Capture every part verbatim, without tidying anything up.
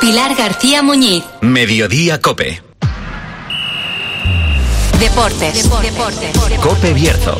Pilar García Muñiz. Mediodía COPE. Deportes. Deportes. Deportes. COPE Bierzo.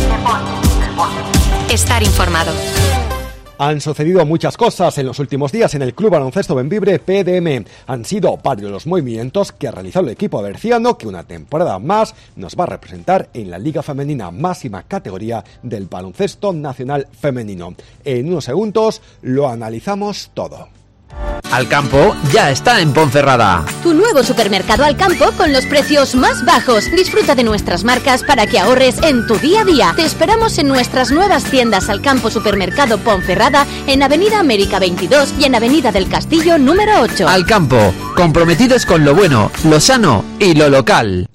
Estar informado. Han sucedido muchas cosas en los últimos días en el Club Baloncesto Bembibre P D M. Han sido varios los movimientos que ha realizado el equipo berciano, que una temporada más nos va a representar en la Liga Femenina, máxima categoría del baloncesto nacional femenino. En unos segundos lo analizamos todo. Alcampo ya está en Ponferrada. Tu nuevo supermercado Alcampo con los precios más bajos. Disfruta de nuestras marcas para que ahorres en tu día a día. Te esperamos en nuestras nuevas tiendas Alcampo Supermercado Ponferrada, en Avenida América veintidós y en Avenida del Castillo número ocho. Alcampo, comprometidos con lo bueno, lo sano y lo local.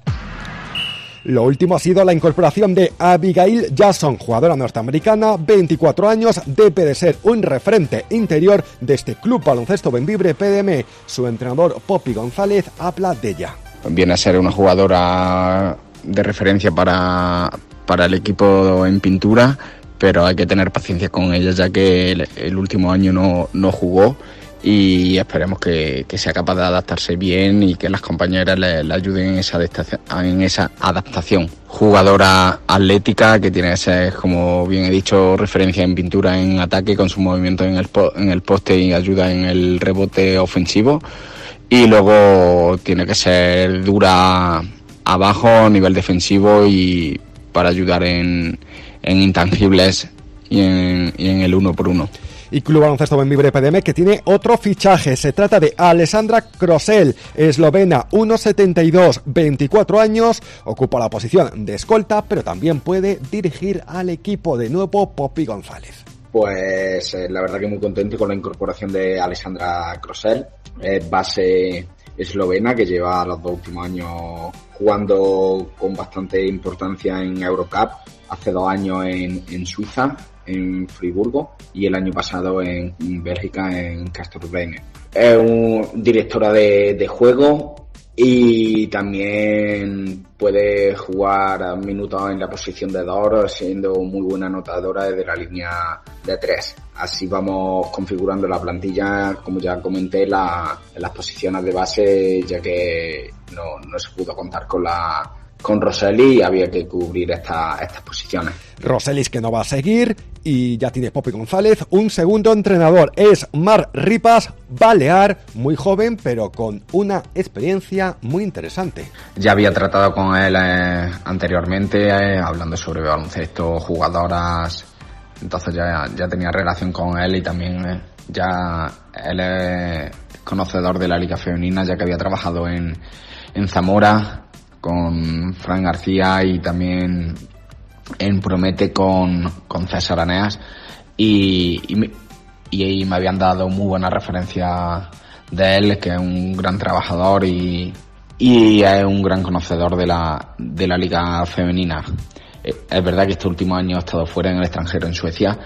Lo último ha sido la incorporación de Abigail Jackson, jugadora norteamericana, veinticuatro años, debe de ser un referente interior de este Club Baloncesto Bembibre P D M. Su entrenador, Poppy González, habla de ella. Viene a ser una jugadora de referencia para, para el equipo en pintura, pero hay que tener paciencia con ella, ya que el, el último año no, no jugó. Y esperemos que, que sea capaz de adaptarse bien y que las compañeras le, le ayuden en esa, adaptación, en esa adaptación. Jugadora atlética que tiene que ser, como bien he dicho, referencia en pintura en ataque, con su movimiento en el, en el poste y ayuda en el rebote ofensivo. Y luego tiene que ser dura abajo a nivel defensivo y para ayudar en, en intangibles y en, y en el uno por uno. Y Club Baloncesto Bembibre P D M que tiene otro fichaje. Se trata de Alessandra Krosel, eslovena, uno setenta y dos, veinticuatro años, ocupa la posición de escolta, pero también puede dirigir al equipo. De nuevo, Poppy González. Pues eh, la verdad que muy contento con la incorporación de Alessandra Krosel, eh, base eslovena que lleva los dos últimos años jugando con bastante importancia en Eurocup, hace dos años en, en Suiza, en Friburgo, y el año pasado en Bélgica, en Castlevania. Es una directora de, de juego y también puede jugar minutos en la posición de dos, siendo muy buena anotadora desde la línea de tres. Así vamos configurando la plantilla, como ya comenté, la, en las posiciones de base, ya que no, no se pudo contar con la con Roseli y había que cubrir esta, estas posiciones. Roselis que no va a seguir y ya tiene Poppy González un segundo entrenador, es Marc Ripas, balear, muy joven pero con una experiencia muy interesante. Ya había tratado con él eh, anteriormente, eh, hablando sobre baloncesto, jugadoras, entonces ya, ya tenía relación con él y también eh, ya él es conocedor de la Liga Femenina, ya que había trabajado en, en Zamora con Fran García y también en Promete con, con César Aneas y, y, me, y me habían dado muy buena referencia de él, que es un gran trabajador y, y es un gran conocedor de la, de la Liga Femenina. Es verdad que este último año he estado fuera en el extranjero, en Suecia,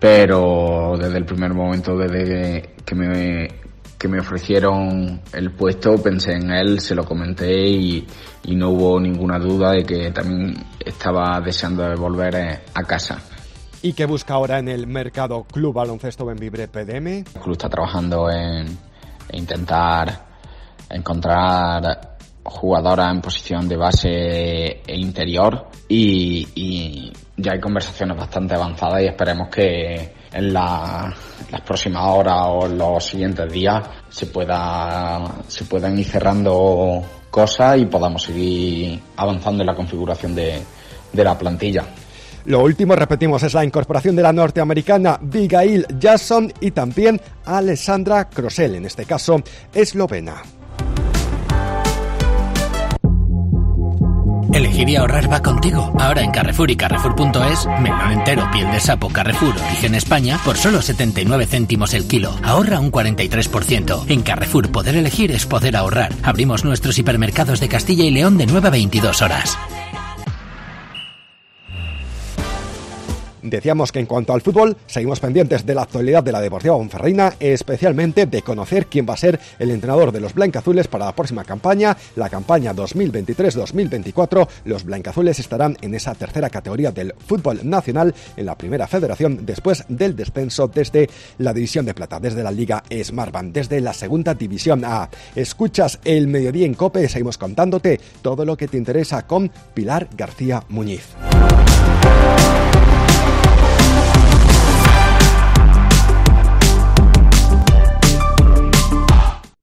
pero desde el primer momento, desde que me que me ofrecieron el puesto, pensé en él, se lo comenté y, y no hubo ninguna duda de que también estaba deseando de volver a casa. ¿Y qué busca ahora en el mercado Club Baloncesto Bembibre P D M? El club está trabajando en, en intentar encontrar jugadoras en posición de base e interior y, y ya hay conversaciones bastante avanzadas y esperemos que en la, las próximas horas o en los siguientes días se pueda se puedan ir cerrando cosas y podamos seguir avanzando en la configuración de, de la plantilla. Lo último, repetimos, es la incorporación de la norteamericana Abigail Jackson y también Alessandra Krosel, en este caso eslovena. Elegir y ahorrar va contigo. Ahora en Carrefour y Carrefour punto es, melón entero, piel de sapo, Carrefour, origen España, por solo setenta y nueve céntimos el kilo. Ahorra un cuarenta y tres por ciento. En Carrefour, poder elegir es poder ahorrar. Abrimos nuestros hipermercados de Castilla y León de nueve a veintidós horas. Decíamos que en cuanto al fútbol, seguimos pendientes de la actualidad de la Deportiva Ponferradina, especialmente de conocer quién va a ser el entrenador de los blancazules para la próxima campaña, la campaña dos mil veintitrés dos mil veinticuatro. Los blancazules estarán en esa tercera categoría del fútbol nacional en la primera federación después del descenso desde la división de plata, desde la Liga Smartbank, desde la segunda división A. Escuchas el Mediodía en COPE, seguimos contándote todo lo que te interesa con Pilar García Muñiz.